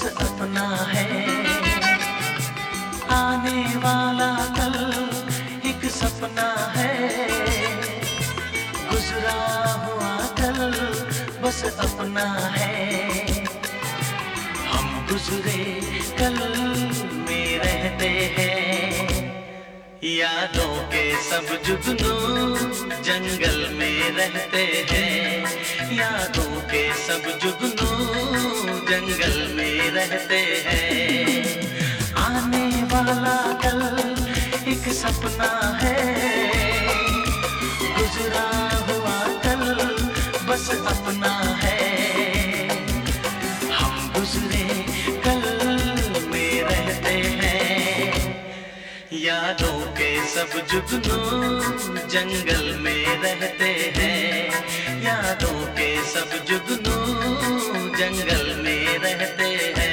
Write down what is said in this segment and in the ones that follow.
बस अपना है। आने वाला कल एक सपना है, गुजरा हुआ कल बस अपना है। हम गुजरे कल में रहते हैं, यादों के सब जुगनू जंगल में रहते हैं। यादों के सब जुगनू जंगल में रहते हैं। आने वाला कल एक सपना है, गुजरा हुआ कल बस अपना है। हम गुजरे कल में रहते हैं, यादों के सब जुगनू जंगल में रहते हैं। यादों के सब जुगनू जंगल में रहते हैं।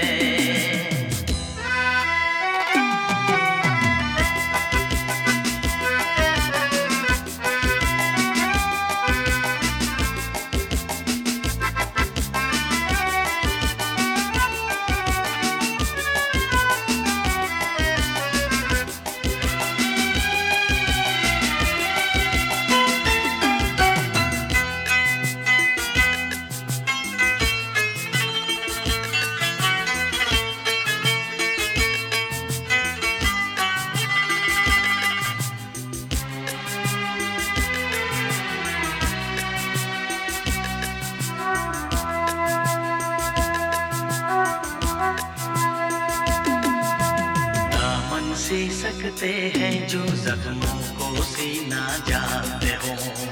सी सकते हैं जो जख्मों को सीना जानते हो,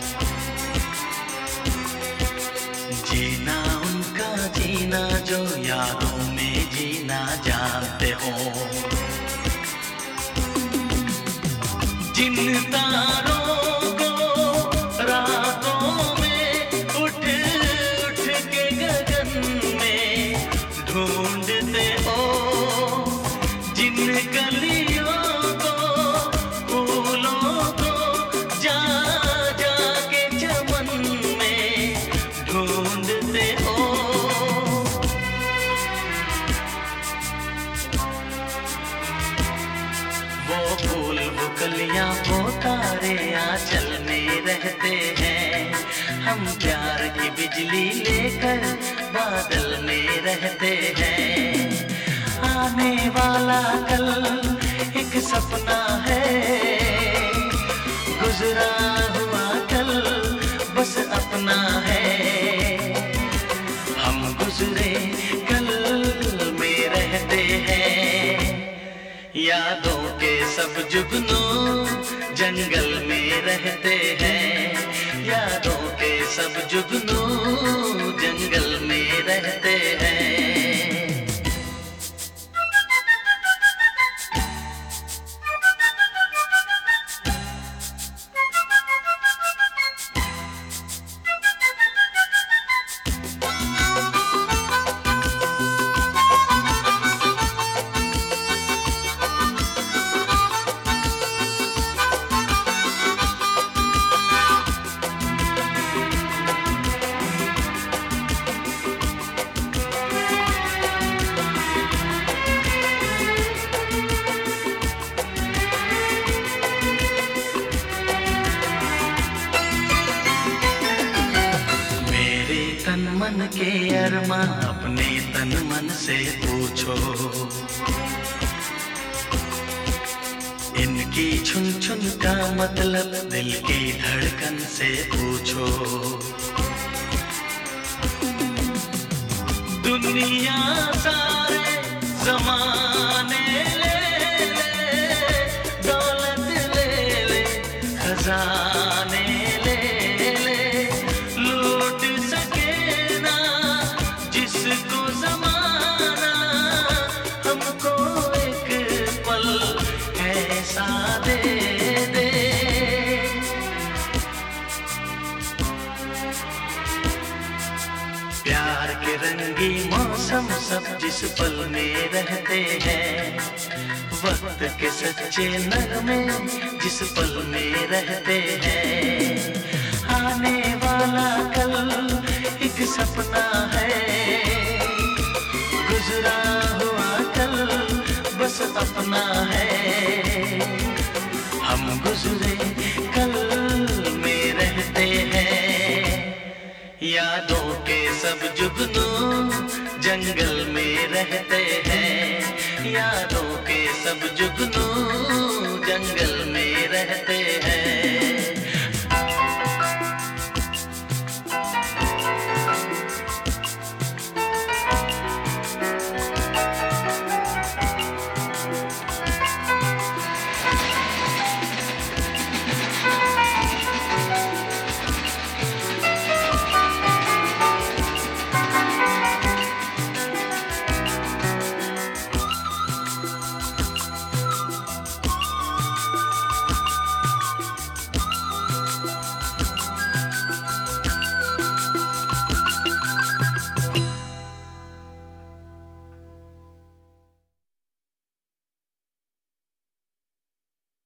जीना उनका जीना जो यादों में जीना जानते हो। जिन तारों को रातों में उठ उठ के गगन में ढूंढते हो, जिन गलियों कलियां वो तारे आंचल में रहते हैं। हम प्यार की बिजली लेकर बादल में रहते हैं। आने वाला कल एक सपना है, गुजरा हुआ कल बस अपना है। हम गुजरे कल में रहते हैं, यादों के सब जुगनू जंगल में रहते हैं। यादों के सब जुगनू जंगल में रहते हैं। मन के अरमा अपने तन मन से पूछो, इनकी छुन छुन का मतलब दिल की धड़कन से पूछो। दुनिया सारे जमाने ले ले, दौलत ले ले, खजाने ले ले, लूट सके ना जिसको जमाना, हमको एक पल ऐसा दे दे। प्यार के रंगी मौसम सब जिस पल में रहते हैं, वक्त के सच्चे नगमे जिस पल में रहते हैं। आने वाला कल एक सपना है, गुजरा अपना है। हम गुजरे कल में रहते हैं, यादों के सब जुगनू जंगल में रहते हैं। यादों के सब जुगनू जंगल में रहते हैं।